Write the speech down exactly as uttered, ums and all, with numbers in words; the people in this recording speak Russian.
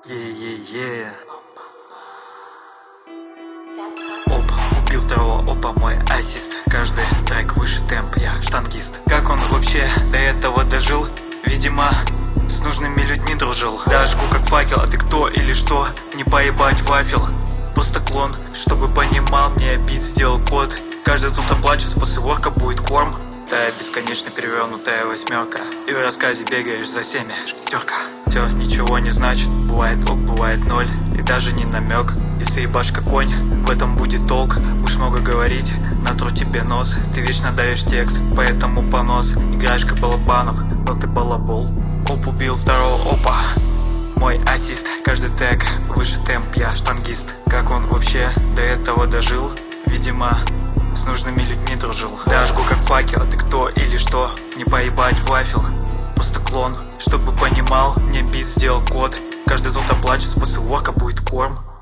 Е-е-е. Опа, убил второго, опа, мой ассист. Каждый трек выше темп, я штангист. Как он вообще до этого дожил? Видимо, с нужными людьми дружил. Да, жгу как факел, а ты кто или что? Не поебать вафел, просто клон. Чтобы понимал, мне бит сделал код. Каждый тут оплачет, после ворка будет корм. Тая бесконечно перевернутая восьмерка, и в рассказе бегаешь за всеми, шестерка. Все ничего не значит, бывает ок, бывает ноль, и даже не намек. Если ебашь как конь, в этом будет толк. Будешь много говорить, натру тебе нос. Ты вечно даешь текст, поэтому понос. Играешь как балабанов, но ты балабол. Оп, убил второго, опа, мой ассист. Каждый тег выше темп, я штангист. Как он вообще до этого дожил? Видимо, с нужными людьми дружил. Да, жгу как факел, а ты кто или что? Не поебать вафел, просто клон. Чтобы понимал, мне бит сделал код. Каждый тут оплачет, после ворка будет корм.